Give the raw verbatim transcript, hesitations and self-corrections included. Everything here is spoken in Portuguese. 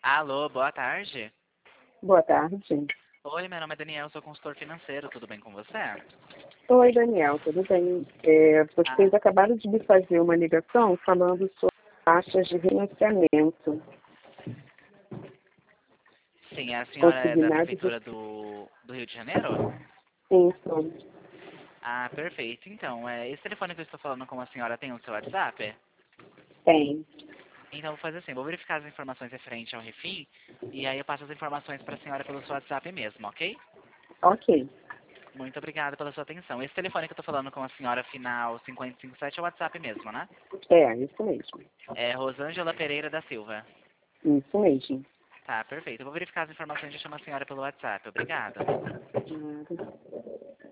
Alô, boa tarde. Boa tarde. Oi, meu nome é Daniel, sou consultor financeiro, tudo bem com você? Oi, Daniel, tudo bem? É, vocês Ah, acabaram de me fazer uma ligação falando sobre taxas de financiamento sim, a senhora é da consignado de Prefeitura do, do Rio de Janeiro? sim, Ah, perfeito. Então, é, esse telefone que eu estou falando com a senhora tem o seu WhatsApp? tem. Então, vou fazer assim, vou verificar as informações referentes ao refim e aí eu passo as informações para a senhora pelo seu WhatsApp mesmo, ok? Ok. Muito obrigado pela sua atenção. Esse telefone que eu estou falando com a senhora, final cinquenta e cinco sete, é o WhatsApp mesmo, né? É, isso mesmo. É Rosângela Pereira da Silva. Isso mesmo. Tá, perfeito. Eu vou verificar as informações e chamo a senhora pelo WhatsApp. Obrigado. Nada.